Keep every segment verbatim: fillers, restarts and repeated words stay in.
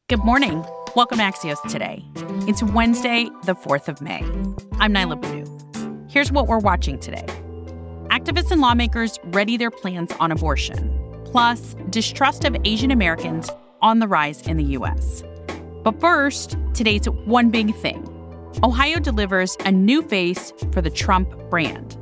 Good morning. Welcome to Axios Today. It's Wednesday, the fourth of May. I'm Nyla Boodoo. Here's what we're watching today. Activists and lawmakers ready their plans on abortion. Plus, distrust of Asian Americans on the rise in the U S. But first, today's one big thing. Ohio delivers a new face for the Trump brand.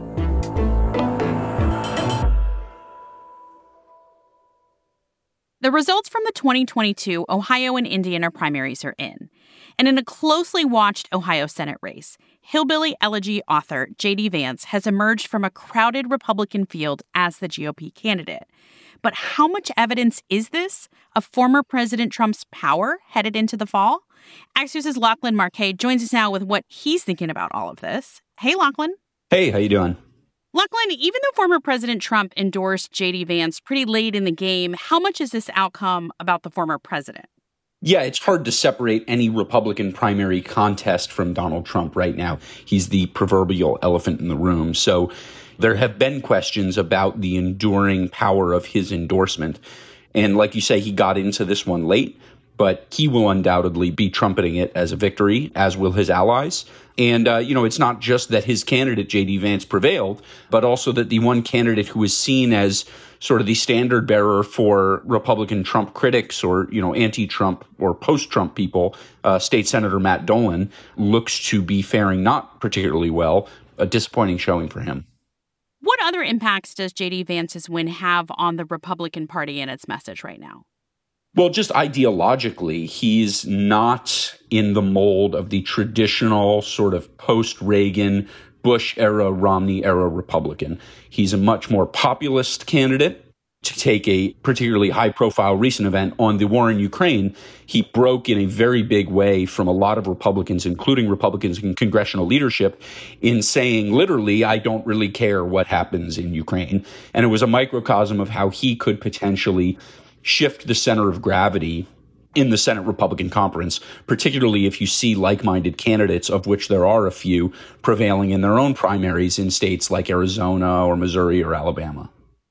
The results from the twenty twenty-two Ohio and Indiana primaries are in. And in a closely watched Ohio Senate race, hillbilly elegy author J D. Vance has emerged from a crowded Republican field as the G O P candidate. But how much evidence is this of former President Trump's power headed into the fall? Axios' Lachlan Markay joins us now with what he's thinking about all of this. Hey, Lachlan. Hey, how you doing? Lachlan, even though former President Trump endorsed J D. Vance pretty late in the game, how much is this outcome about the former president? Yeah, it's hard to separate any Republican primary contest from Donald Trump right now. He's the proverbial elephant in the room. So there have been questions about the enduring power of his endorsement. And like you say, he got into this one late, but he will undoubtedly be trumpeting it as a victory, as will his allies. And, uh, you know, it's not just that his candidate, J D. Vance, prevailed, but also that the one candidate who is seen as sort of the standard bearer for Republican Trump critics or, you know, anti-Trump or post-Trump people, uh, State Senator Matt Dolan, looks to be faring not particularly well, a disappointing showing for him. What other impacts does J D. Vance's win have on the Republican Party and its message right now? Well, just ideologically, he's not in the mold of the traditional sort of post-Reagan, Bush-era, Romney-era Republican. He's a much more populist candidate. To take a particularly high-profile recent event on the war in Ukraine, he broke in a very big way from a lot of Republicans, including Republicans in congressional leadership, in saying, literally, I don't really care what happens in Ukraine. And it was a microcosm of how he could potentially shift the center of gravity in the Senate Republican Conference, particularly if you see like-minded candidates, of which there are a few, prevailing in their own primaries in states like Arizona or Missouri or Alabama.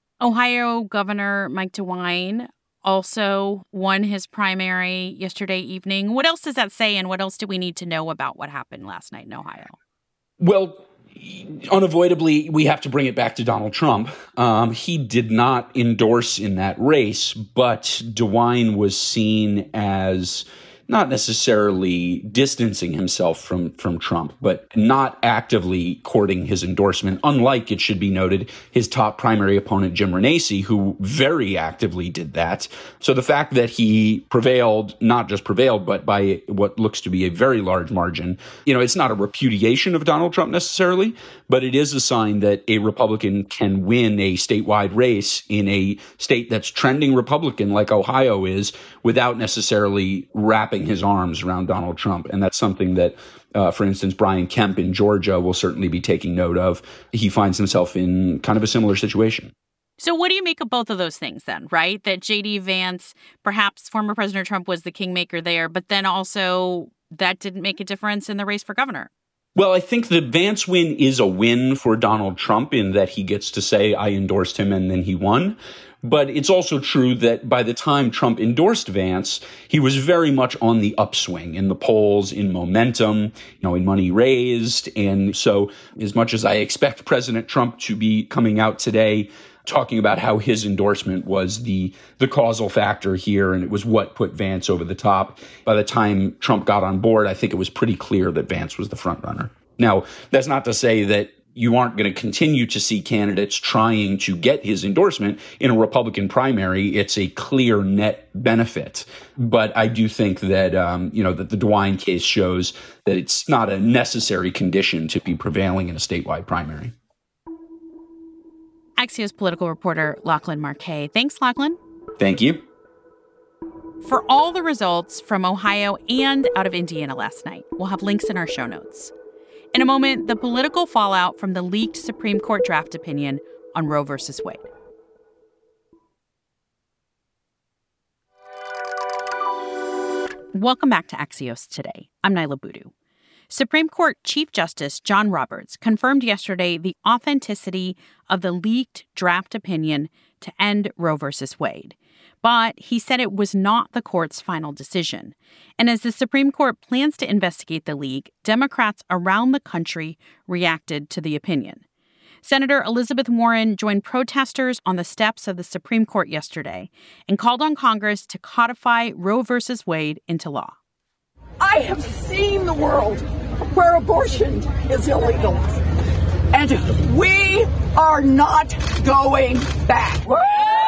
Ohio Governor Mike DeWine also won his primary yesterday evening. What else does that say, and what else do we need to know about what happened last night in Ohio? Well, unavoidably, we have to bring it back to Donald Trump. Um, he did not endorse in that race, but DeWine was seen as not necessarily distancing himself from, from Trump, but not actively courting his endorsement, unlike, it should be noted, his top primary opponent, Jim Renacci, who very actively did that. So the fact that he prevailed, not just prevailed, but by what looks to be a very large margin, you know, it's not a repudiation of Donald Trump necessarily, but it is a sign that a Republican can win a statewide race in a state that's trending Republican like Ohio is without necessarily wrapping his arms around Donald Trump. And that's something that, uh, for instance, Brian Kemp in Georgia will certainly be taking note of. He finds himself in kind of a similar situation. So what do you make of both of those things then, right? That J D. Vance, perhaps former President Trump, was the kingmaker there, but then also that didn't make a difference in the race for governor? Well, I think the Vance win is a win for Donald Trump in that he gets to say, I endorsed him and then he won. But it's also true that by the time Trump endorsed Vance, he was very much on the upswing in the polls, in momentum, you know, in money raised. And so as much as I expect President Trump to be coming out today talking about how his endorsement was the the causal factor here and it was what put Vance over the top, by the time Trump got on board, I think it was pretty clear that Vance was the front runner. Now, that's not to say that you aren't going to continue to see candidates trying to get his endorsement in a Republican primary. It's a clear net benefit. But I do think that, um, you know, that the DeWine case shows that it's not a necessary condition to be prevailing in a statewide primary. Axios political reporter Lachlan Markay. Thanks, Lachlan. Thank you. For all the results from Ohio and out of Indiana last night, we'll have links in our show notes. In a moment, the political fallout from the leaked Supreme Court draft opinion on Roe versus Wade. Welcome back to Axios Today. I'm Nyla Boodoo. Supreme Court Chief Justice John Roberts confirmed yesterday the authenticity of the leaked draft opinion to end Roe v. Wade. But he said it was not the court's final decision. And as the Supreme Court plans to investigate the leak, Democrats around the country reacted to the opinion. Senator Elizabeth Warren joined protesters on the steps of the Supreme Court yesterday and called on Congress to codify Roe v. Wade into law. I have seen the world where abortion is illegal, and we are not going back. Woo!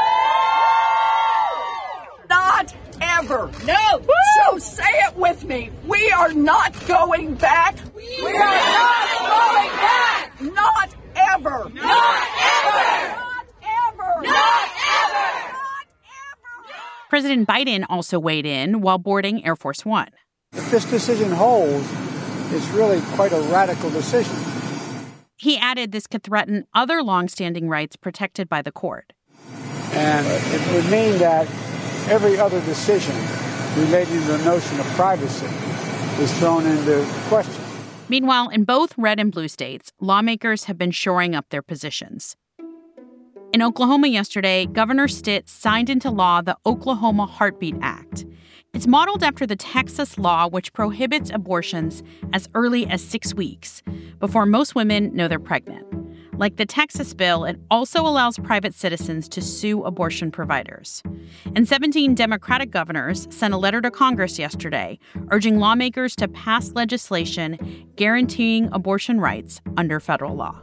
Not ever. No. Woo! So say it with me. We are not going back. We, we are not going back. Not ever. Not ever. Not ever. Not ever. Not ever. President Biden also weighed in while boarding Air Force One. If this decision holds, it's really quite a radical decision. He added this could threaten other longstanding rights protected by the court. And it would mean that every other decision relating to the notion of privacy is thrown into question. Meanwhile, in both red and blue states, lawmakers have been shoring up their positions. In Oklahoma yesterday, Governor Stitt signed into law the Oklahoma Heartbeat Act. It's modeled after the Texas law, which prohibits abortions as early as six weeks, before most women know they're pregnant. Like the Texas bill, it also allows private citizens to sue abortion providers. And seventeen Democratic governors sent a letter to Congress yesterday urging lawmakers to pass legislation guaranteeing abortion rights under federal law.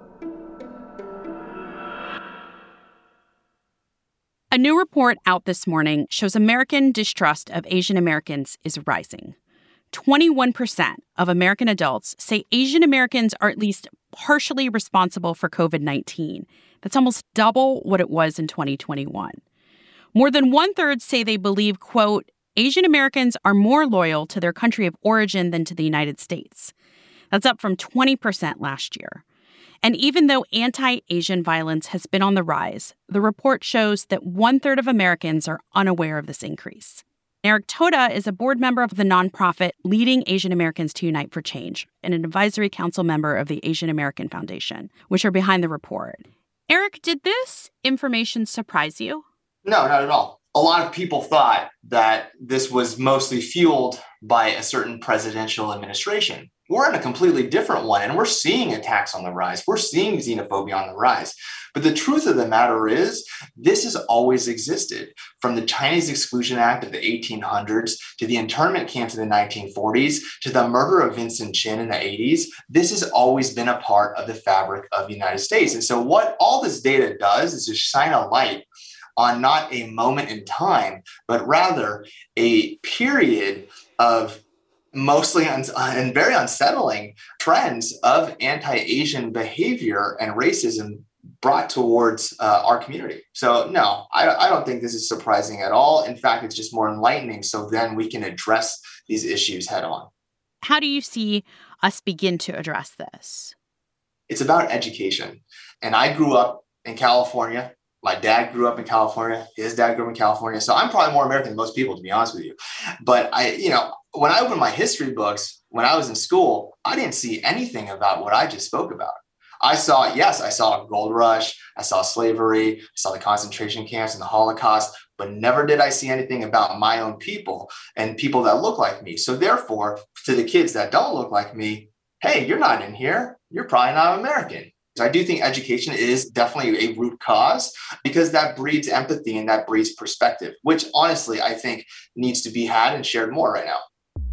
A new report out this morning shows American distrust of Asian Americans is rising. twenty-one percent of American adults say Asian Americans are at least partially responsible for covid nineteen. That's almost double what it was in twenty twenty-one. More than one-third say they believe, quote, Asian Americans are more loyal to their country of origin than to the United States. That's up from twenty percent last year. And even though anti-Asian violence has been on the rise, the report shows that one-third of Americans are unaware of this increase. Eric Toda is a board member of the nonprofit Leading Asian Americans to Unite for Change and an advisory council member of the Asian American Foundation, which are behind the report. Eric, did this information surprise you? No, not at all. A lot of people thought that this was mostly fueled by a certain presidential administration. We're in a completely different one, and we're seeing attacks on the rise. We're seeing xenophobia on the rise. But the truth of the matter is, this has always existed. From the Chinese Exclusion Act of the eighteen hundreds to the internment camps in the nineteen forties to the murder of Vincent Chin in the eighties, this has always been a part of the fabric of the United States. And so what all this data does is to shine a light on not a moment in time, but rather a period of mostly un- and very unsettling trends of anti-Asian behavior and racism brought towards uh, our community. So no, I, I don't think this is surprising at all. In fact, it's just more enlightening. So then we can address these issues head on. How do you see us begin to address this? It's about education. And I grew up in California. My dad grew up in California. His dad grew up in California. So I'm probably more American than most people, to be honest with you. But I, you know, when I opened my history books, when I was in school, I didn't see anything about what I just spoke about. I saw, yes, I saw a gold rush. I saw slavery. I saw the concentration camps and the Holocaust, but never did I see anything about my own people and people that look like me. So therefore, to the kids that don't look like me, hey, you're not in here. You're probably not American. I do think education is definitely a root cause because that breeds empathy and that breeds perspective, which honestly, I think needs to be had and shared more right now.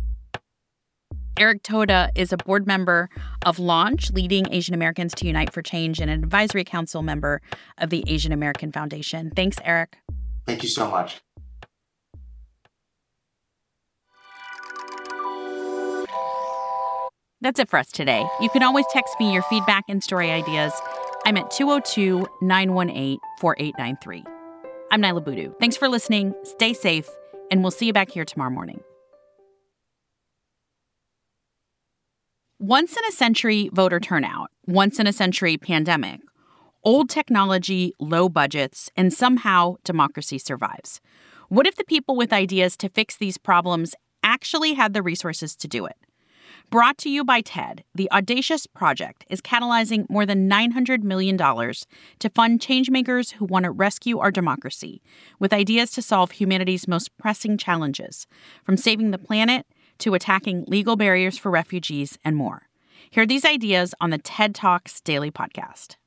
Eric Toda is a board member of Launch, Leading Asian Americans to Unite for Change, and an advisory council member of the Asian American Foundation. Thanks, Eric. Thank you so much. That's it for us today. You can always text me your feedback and story ideas. I'm at two oh two, nine one eight, four eight nine three. I'm Niala Boodoo. Thanks for listening. Stay safe, and we'll see you back here tomorrow morning. Once in a century voter turnout, once in a century pandemic, old technology, low budgets, and somehow democracy survives. What if the people with ideas to fix these problems actually had the resources to do it? Brought to you by TED, the Audacious Project is catalyzing more than nine hundred million dollars to fund changemakers who want to rescue our democracy with ideas to solve humanity's most pressing challenges, from saving the planet to attacking legal barriers for refugees and more. Hear these ideas on the TED Talks Daily podcast.